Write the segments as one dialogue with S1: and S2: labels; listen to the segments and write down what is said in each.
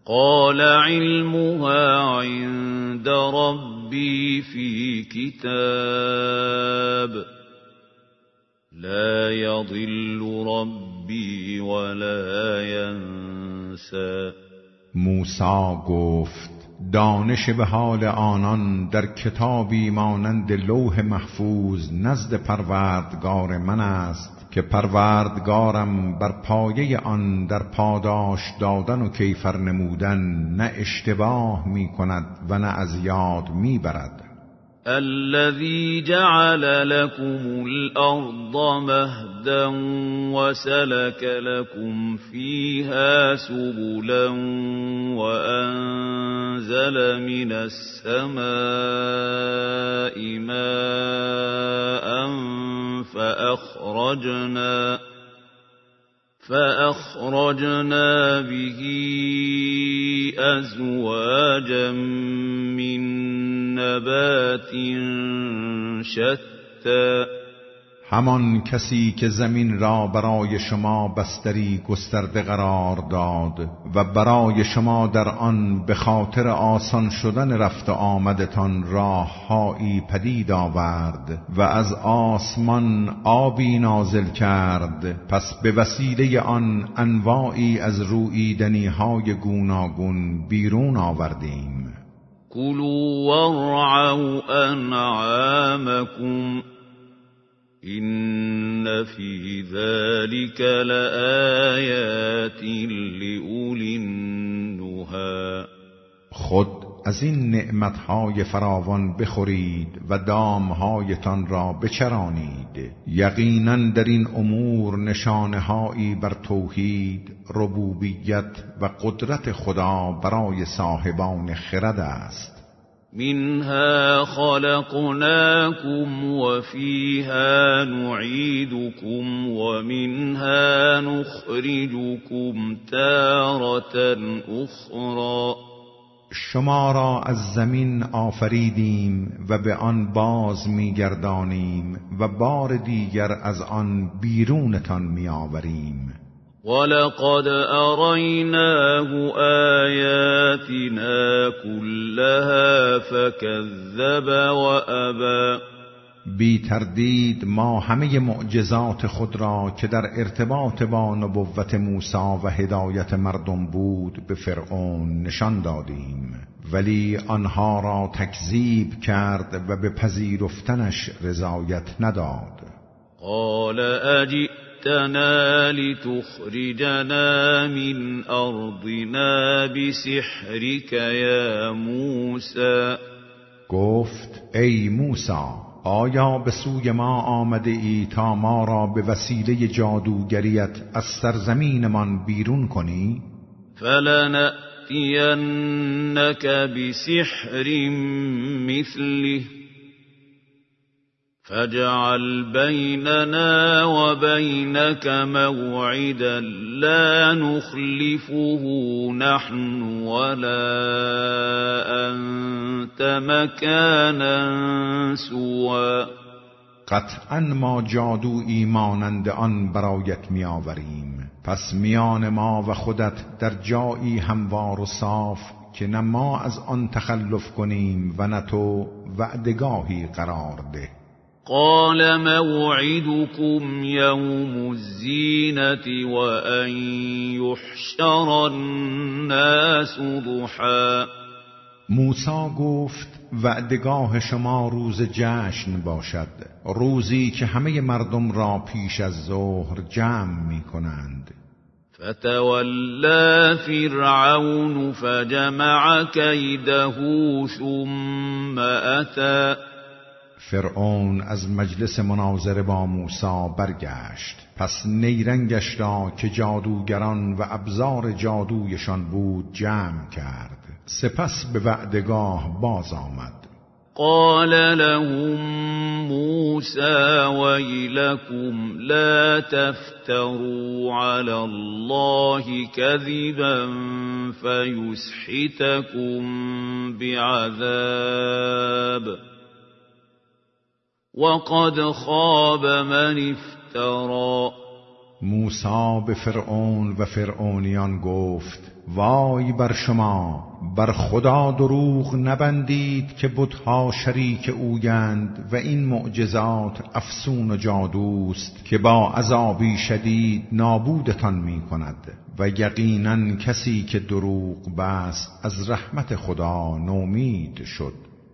S1: قال علمها عند ربي في كتاب لا يضل ربي ولا ينسى.
S2: موسی گفت دانش به حال آنان در کتابی مانند لوح محفوظ نزد پروردگار من است که پروردگارم بر پایه آن در پاداش دادن و کیفر نمودن نه اشتباه می کند و نه از یاد می برد.
S1: الذي جعل لكم الأرض مهدا وسلك لكم فيها سبلا وأنزل من السماء ماء فأخرجنا به أزواجا من نبات شتى.
S2: همان کسی که زمین را برای شما بستری گسترده قرار داد و برای شما در آن به خاطر آسان شدن رفت و آمدتان راههایی پدید آورد و از آسمان آبی نازل کرد، پس به وسیله آن انواعی از روییدنی‌های گوناگون بیرون آوردیم.
S1: کلوا وارعوا انعامکم إن في ذلك لآیات لأولی النهی.
S2: خود از این نعمتهای فراوان بخورید و دامهایتان را بچرانید. یقیناً در این امور نشانه‌هایی بر توحید، ربوبیت و قدرت خدا برای صاحبان خرد است.
S1: منها خلقناكم وفيها نعيدكم ومنها نخرجكم تارة أخرى.
S2: شما را از زمین آفریدیم و به آن باز می‌گردانیم و بار دیگر از آن بیرونتان می‌آوریم.
S1: وَلَقَدْ أَرَيْنَاهُ آيَاتِنَا كُلَّهَا فَكَذَّبَ وَأَبَى.
S2: بی تردید ما همه معجزات خود را که در ارتباط با نبوت موسی و هدایت مردم بود به فرعون نشان دادیم، ولی آنها را تکذیب کرد و به پذیرفتنش رضایت نداد.
S1: قال أجئتنا لتخرجنا من أرضنا بسحرك یا موسی.
S2: گفت ای موسی، آیا به سوی ما آمده ای تا ما را به وسیله جادوگریت از سرزمینمان بیرون کنی؟
S1: فلنأتینک بسحر مثله فاجعل بیننا و بینک موعدا لا نخلفه نحن ولا انت مکانا سوا.
S2: قطعا ما جادویی مانند آن برایت می آوریم، پس میان ما و خودت در جایی هموار و صاف که نه ما از آن تخلف کنیم و نه تو وعدگاهی قرار ده.
S1: قال موعدكم يوم الزينة وأن يحشر الناس ضحى.
S2: موسی گفت وعدگاه شما روز جشن باشد، روزی که همه مردم را پیش از ظهر جمع می کنند.
S1: فتولى فرعون فجمع كيده ثم أتى.
S2: فرعون از مجلس مناظره با موسی برگشت، پس نیرنگش را که جادوگران و ابزار جادویشان بود جمع کرد، سپس به وعدگاه باز آمد.
S1: قال لهم موسى ويلكم لا تفتروا على الله كذبا فيسحتكم بعذاب وقد خاب من افترى.
S2: موسی به فرعون و فرعونیان گفت وای بر شما، بر خدا دروغ نبندید که بت‌ها شریک اویند و این معجزات افسون و جادوست که با عذابی شدید نابودتان می کند و یقیناً کسی که دروغ بست از رحمت خدا نومید شد.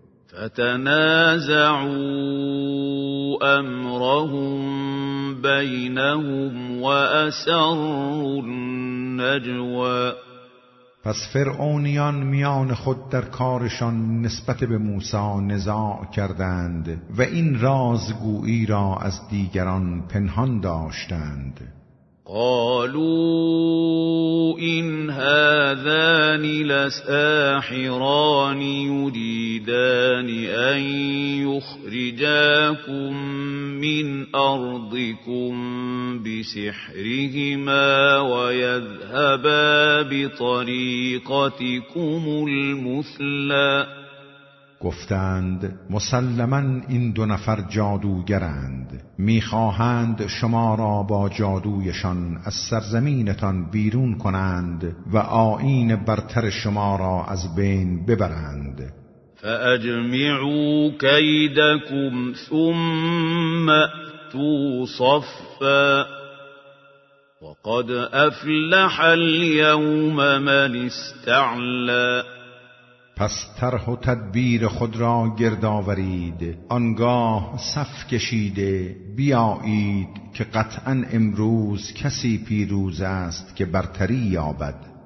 S1: فتنازعوا امرهم بینهم و اسروا النجوى.
S2: پس فرعونیان میان خود در کارشان نسبت به موسی نزاع کردند و این رازگویی را از دیگران پنهان داشتند.
S1: قالوا إن هذان لساحران يريدان أن يخرجاكم من أرضكم بسحرهما ويذهبا بطريقتكم المثلى.
S2: گفتند مسلماً این دو نفر جادوگرند، میخواهند شما را با جادویشان از سرزمینتان بیرون کنند و آیین برتر شما را از بین ببرند.
S1: فأجمعوا كيدكم ثم أتوا صفا وقد أفلح اليوم من استعلى.
S2: پس طرح و تدبیر خود را گردآورید، آنگاه صف کشیده بیایید که قطعاً امروز کسی پیروز است که برتری یابد.